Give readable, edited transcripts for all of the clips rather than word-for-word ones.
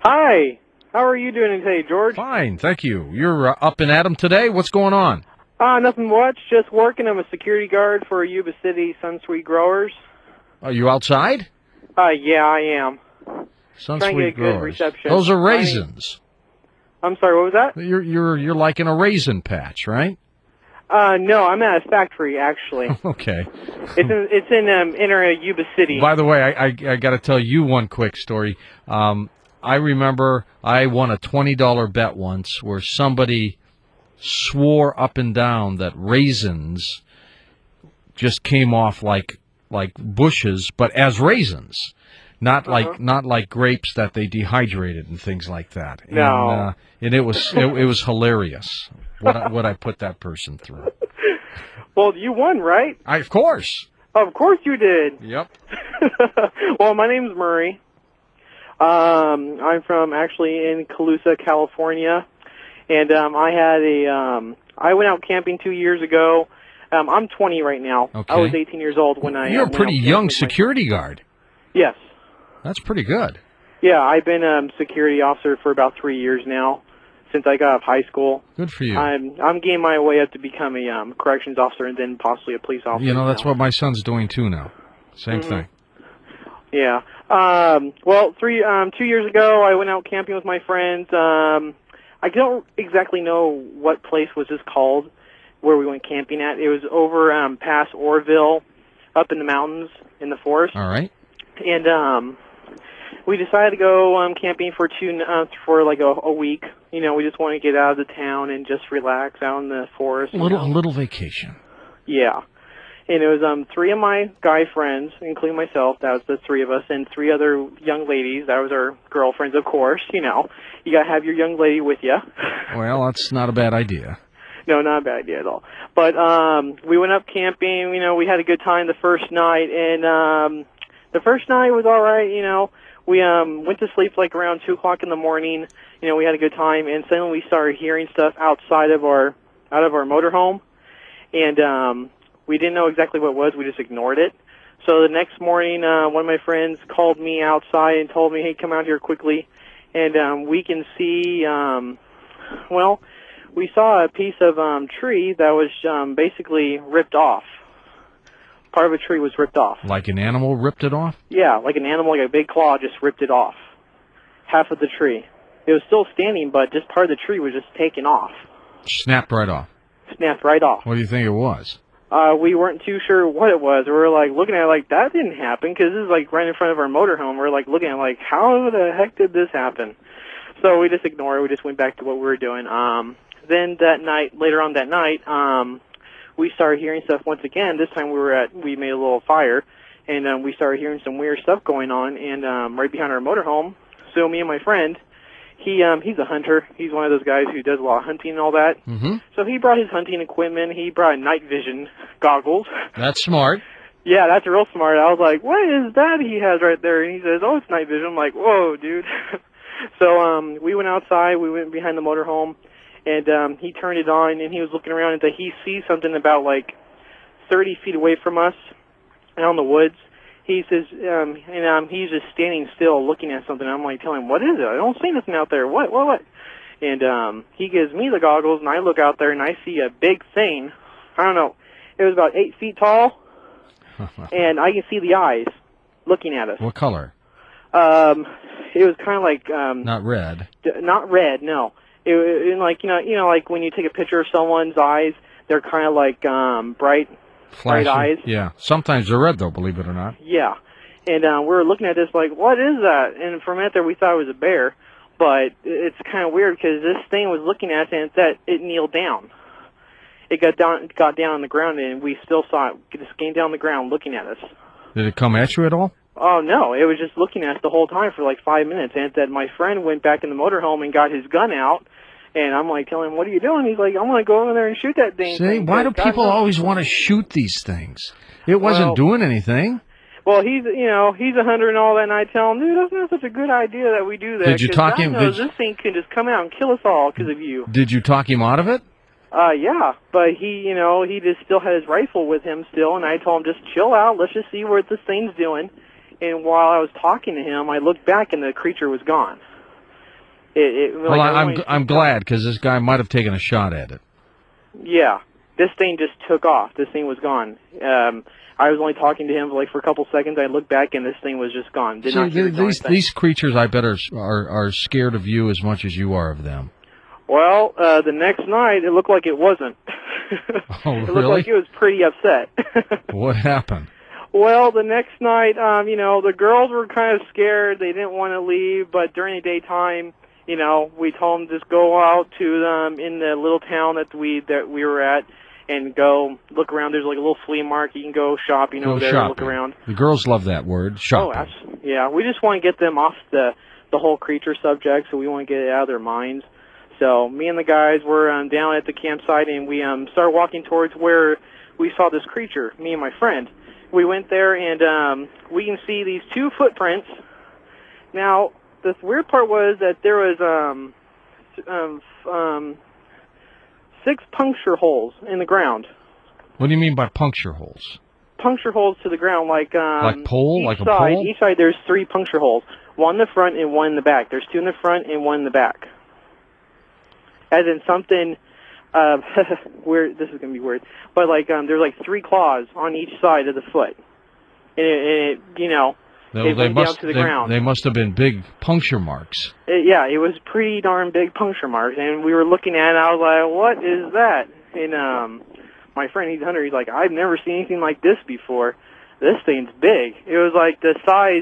Hi. How are you doing today, George? Fine, thank you. You're up and at 'em today? What's going on? Nothing much. Just working. I'm a security guard for Yuba City Sunsweet Growers. Are you outside? Yeah, I am. Trying to get a Sunsweet good growers. reception. Those are raisins. I'm sorry, what was that? You're like in a raisin patch, right? No, I'm at a factory, actually. Okay. It's in inner Yuba City. By the way, I got to tell you one quick story. I remember I won a $20 bet once where somebody swore up and down that raisins just came off like bushes, but as raisins, not like grapes that they dehydrated and things like that. No. And it was hilarious what I put that person through. Well, you won, right? Of course. Of course you did. Yep. Well, my name's Murray. I'm from actually in Colusa, California, and I went out camping 2 years ago. I'm 20 right now. Okay. I was 18 years old when I. You're a pretty young security guard. Yes. That's pretty good. Yeah, I've been security officer for about 3 years now, since I got out of high school. Good for you. I'm getting my way up to become a corrections officer and then possibly a police officer. You know, that's what my son's doing too now. Same thing. Yeah. Well, 2 years ago, I went out camping with my friends. I don't exactly know what place was this called, where we went camping at. It was over past Orville, up in the mountains in the forest. All right. And we decided to go camping for like a week. You know, we just want to get out of the town and just relax out in the forest. A little vacation. Yeah. And it was 3 of my guy friends, including myself. That was the 3 of us, and 3 other young ladies. That was our girlfriends, of course. You know, you got to have your young lady with you. Well, that's not a bad idea. No, not a bad idea at all. But we went up camping. You know, we had a good time the first night, and the first night was all right. You know, we went to sleep like around 2 o'clock in the morning. You know, we had a good time, and suddenly we started hearing stuff out of our motorhome, and we didn't know exactly what it was. We just ignored it. So the next morning, one of my friends called me outside and told me, hey, come out here quickly. And we can see, we saw a piece of tree that was basically ripped off. Part of a tree was ripped off. Like an animal ripped it off? Yeah, like an animal, like a big claw just ripped it off. Half of the tree. It was still standing, but just part of the tree was just taken off. Snapped right off? Snapped right off. What do you think it was? We weren't too sure what it was. We were like looking at it like that didn't happen because this is like right in front of our motorhome. We're like looking at it like how the heck did this happen? So we just ignored it. We just went back to what we were doing. Then later on that night, we started hearing stuff once again. This time we made a little fire, and we started hearing some weird stuff going on. And right behind our motorhome, so me and my friend. He's a hunter. He's one of those guys who does a lot of hunting and all that. Mm-hmm. So he brought his hunting equipment. He brought night vision goggles. That's smart. Yeah, that's real smart. I was like, what is that he has right there? And he says, oh, it's night vision. I'm like, whoa, dude. So we went outside. We went behind the motorhome, and he turned it on, and he was looking around, and he sees something about like 30 feet away from us out in the woods. He says, and he's just standing still looking at something. I'm like, telling him, what is it? I don't see nothing out there. What? And he gives me the goggles, and I look out there, and I see a big thing. I don't know. It was about 8 feet tall, and I can see the eyes looking at us. What color? It was kind of like not red. Not red, no. It like you know, like when you take a picture of someone's eyes, they're kind of like bright. Flashy. Bright eyes. Yeah. Sometimes they're red, though, believe it or not. Yeah. And we were looking at this like, what is that? And for a minute there, we thought it was a bear. But it's kind of weird because this thing was looking at us, and it kneeled down. It got down on the ground, and we still saw it just came down on the ground looking at us. Did it come at you at all? Oh, no. It was just looking at us the whole time for like 5 minutes. And then my friend went back in the motorhome and got his gun out. And I'm like telling him, what are you doing? He's like, I'm going to go over there and shoot that thing. See, why do people always want to shoot these things? It wasn't doing anything. Well, he's a hunter and all that, and I tell him, dude, that's not such a good idea that we do that. Did you talk him? This thing can just come out and kill us all because of you. Did you talk him out of it? Yeah, but he just still had his rifle with him still, and I told him, just chill out, let's just see what this thing's doing. And while I was talking to him, I looked back, and the creature was gone. Well, I'm glad, because this guy might have taken a shot at it. Yeah, this thing just took off. This thing was gone. I was only talking to him for a couple seconds. I looked back, and this thing was just gone. These creatures, I bet, are scared of you as much as you are of them. Well, the next night, it looked like it wasn't. Oh, really? It looked like it was pretty upset. What happened? Well, the next night, the girls were kind of scared. They didn't want to leave, but during the daytime, we told them just go out to them in the little town that we were at and go look around. There's like a little flea market. You can go shopping over there and look around. The girls love that word, shopping. Oh, yeah. We just want to get them off the whole creature subject, so we want to get it out of their minds. So me and the guys were down at the campsite, and we started walking towards where we saw this creature, me and my friend. We went there, and we can see these 2 footprints. Now, the weird part was that there was 6 puncture holes in the ground. What do you mean by puncture holes? Puncture holes to the ground, like a pole? Each side, there's 3 puncture holes. 1 in the front and 1 in the back. There's 2 in the front and 1 in the back. As in something weird. This is gonna be weird, but there's 3 claws on each side of the foot, and it went down to the ground. They must have been big puncture marks. It was pretty darn big puncture marks, and we were looking at it. I was like, "What is that?" And my friend, he's Hunter. He's like, "I've never seen anything like this before. This thing's big." It was like the size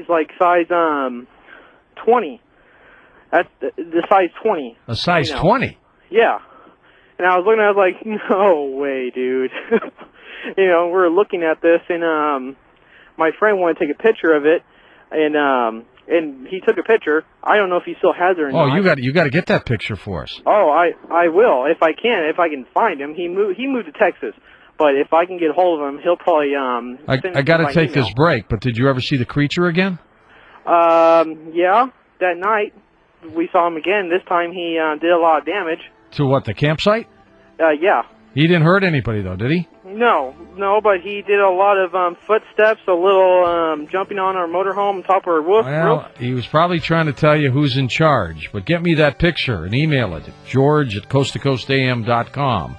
20. That's the size 20. A size 20. Yeah. And I was looking at it, I was like, no way, dude. We were looking at this, and my friend wanted to take a picture of it, and he took a picture. I don't know if he still has it or not. Oh, you got to get that picture for us. Oh, I will, if I can find him. He moved to Texas, but if I can get a hold of him, he'll probably I got to take this break, but did you ever see the creature again? Yeah, that night we saw him again. This time he did a lot of damage. To what, the campsite? Yeah. He didn't hurt anybody, though, did he? No, but he did a lot of footsteps, a little jumping on our motorhome, top of our roof. Well, he was probably trying to tell you who's in charge. But get me that picture and email it at george@coasttocoastam.com.